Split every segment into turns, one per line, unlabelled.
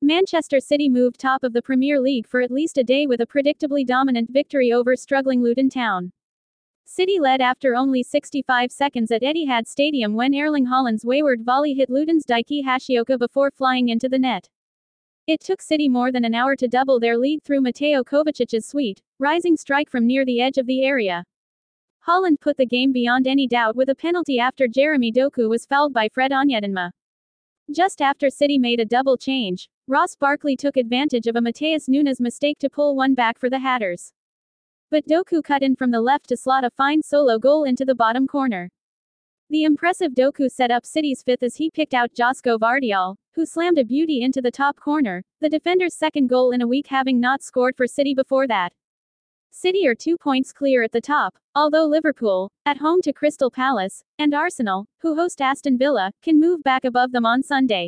Manchester City moved top of the Premier League for at least a day with a predictably dominant victory over struggling Luton Town. City led after only 65 seconds at Etihad Stadium when Erling Haaland's wayward volley hit Luton's Daiki Hashioka before flying into the net. It took City more than an hour to double their lead through Mateo Kovacic's sweet, rising strike from near the edge of the area. Haaland put the game beyond any doubt with a penalty after Jeremy Doku was fouled by Fred Onyedinma. Just after City made a double change, Ross Barkley took advantage of a Mateus Nunes mistake to pull one back for the Hatters. But Doku cut in from the left to slot a fine solo goal into the bottom corner. The impressive Doku set up City's fifth as he picked out Josko Vardiol, who slammed a beauty into the top corner, the defender's second goal in a week having not scored for City before that. City are 2 points clear at the top, although Liverpool, at home to Crystal Palace, and Arsenal, who host Aston Villa, can move back above them on Sunday.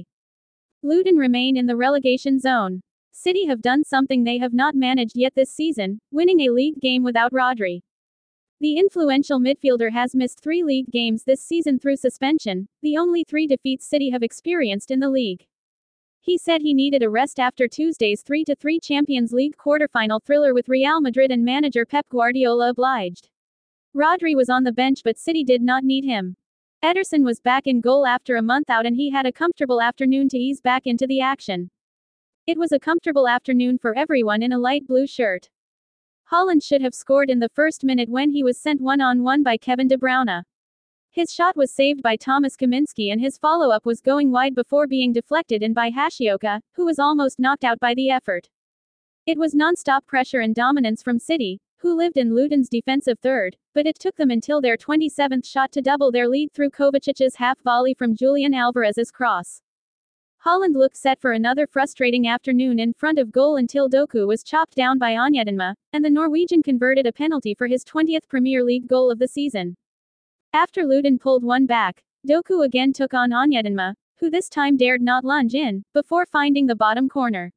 Luton remain in the relegation zone. City have done something they have not managed yet this season, winning a league game without Rodri. The influential midfielder has missed 3 league games this season through suspension, the only 3 defeats City have experienced in the league. He said he needed a rest after Tuesday's 3-3 Champions League quarter-final thriller with Real Madrid and manager Pep Guardiola obliged. Rodri was on the bench but City did not need him. Ederson was back in goal after a month out and he had a comfortable afternoon to ease back into the action. It was a comfortable afternoon for everyone in a light blue shirt. Haaland should have scored in the first minute when he was sent one-on-one by Kevin De Bruyne. His shot was saved by Thomas Kaminski and his follow-up was going wide before being deflected in by Hashioka, who was almost knocked out by the effort. It was non-stop pressure and dominance from City, who lived in Luton's defensive third, but it took them until their 27th shot to double their lead through Kovacic's half volley from Julian Alvarez's cross. Haaland looked set for another frustrating afternoon in front of goal until Doku was chopped down by Onyedinma, and the Norwegian converted a penalty for his 20th Premier League goal of the season. After Luton pulled one back, Doku again took on Onyedinma, who this time dared not lunge in, before finding the bottom corner.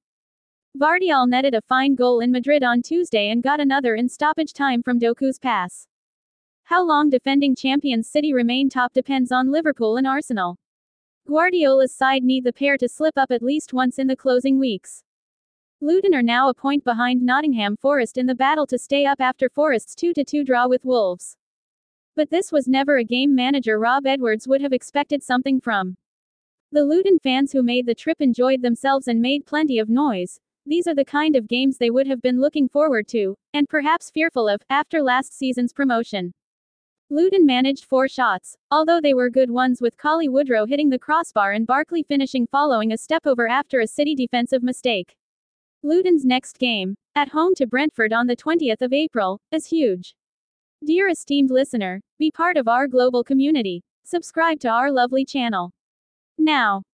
Vardiol netted a fine goal in Madrid on Tuesday and got another in stoppage time from Doku's pass. How long defending champions City remain top depends on Liverpool and Arsenal. Guardiola's side need the pair to slip up at least once in the closing weeks. Luton are now a point behind Nottingham Forest in the battle to stay up after Forest's 2-2 draw with Wolves. But this was never a game manager Rob Edwards would have expected something from. The Luton fans who made the trip enjoyed themselves and made plenty of noise. These are the kind of games they would have been looking forward to, and perhaps fearful of, after last season's promotion. Luton managed 4 shots, although they were good ones with Collie Woodrow hitting the crossbar and Barkley finishing following a stepover after a City defensive mistake. Luton's next game, at home to Brentford on the 20th of April, is huge. Dear esteemed listener, be part of our global community. Subscribe to our lovely channel now.